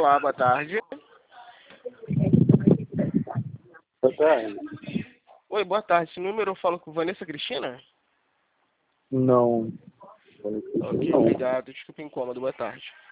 Olá, boa tarde. Boa tarde. Oi, boa tarde. Esse número eu falo com Vanessa Cristina? Não. Ok, Não. obrigado. Desculpa o incômodo. Boa tarde.